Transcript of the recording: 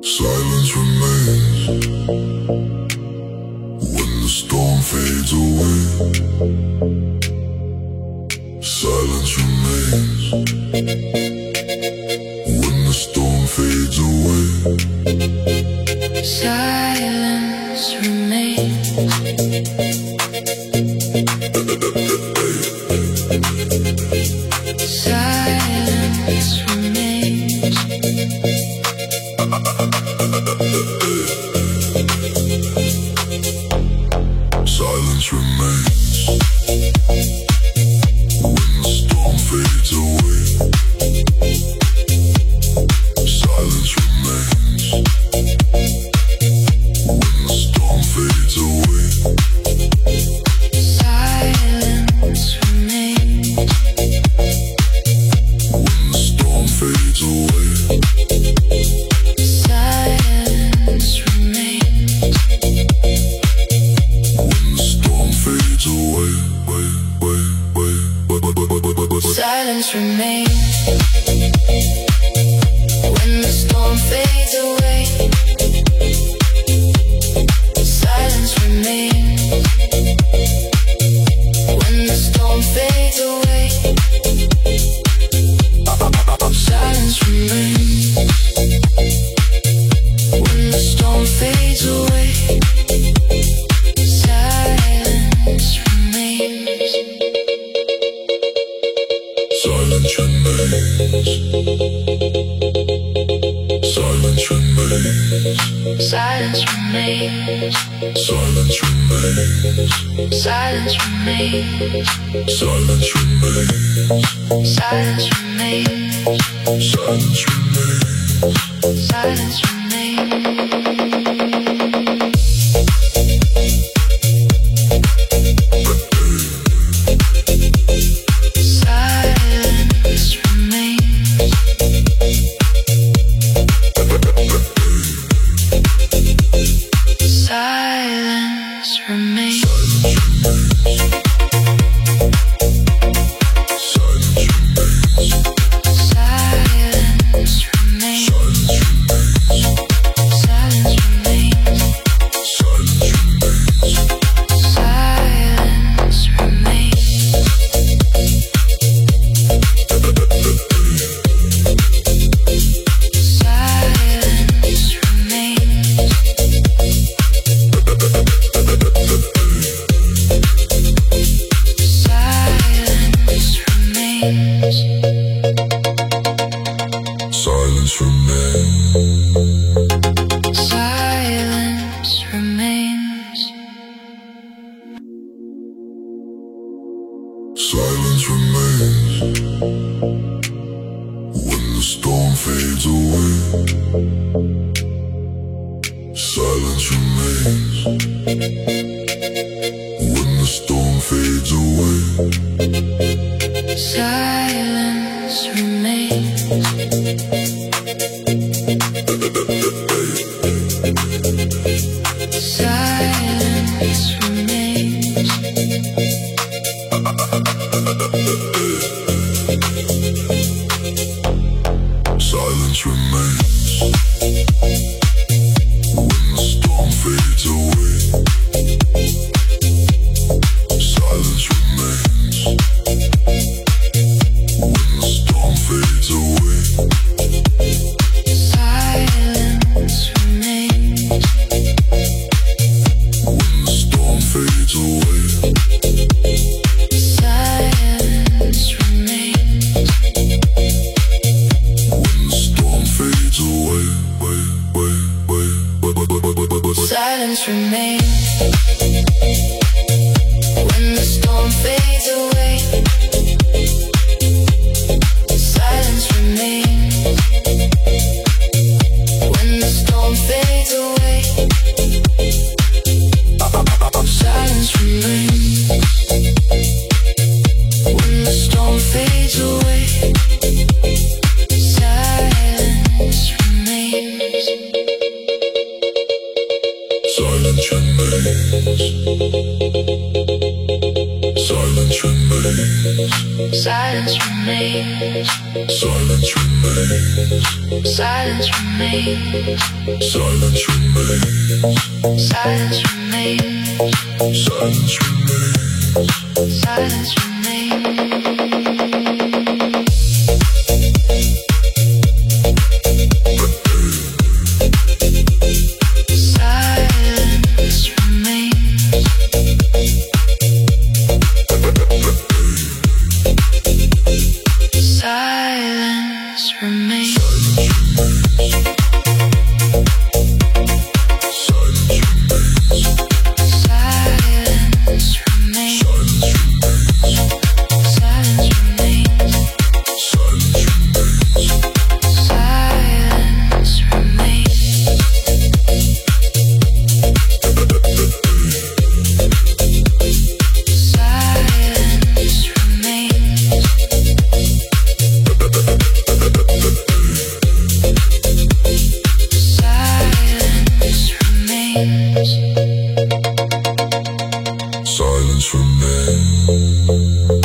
Silence remains when the storm fades away. Silence remains when the storm fades away. Silence remains. Silence remains. Silence remains when the storm fades away. Silence remains when the storm fades away. Silence remains. When the storm fades away. Silence remains. When the storm fades away, Silence remains. When the storm fades away. Silence remains. When the storm fades away. Silence remains. When the storm fades away. Silence remains. silence remains. Silence remains. Silence remains. Silence remains. Silence remains. Silence remains. Silence remains. Silence remains. Silence remains. Silence remains when the storm fades away. Silence remains when the storm fades away. Silence remains. Silence remains. Silence remains when the storm fades away. Silence remains when the storm fades away. Silence remains. When the storm fades away. Silence remains. When the storm fades away. Silence remains. When the storm fades away. Silence remains. When the storm fades away. Silence remains. When the storm fades away. Silence remains. Silence remains. Silence remains. Silence remains. Silence remains. remains. Silence remains. Silence remains. Silence remains. Silence remains. Silence remains. Silence remains. Silence remains.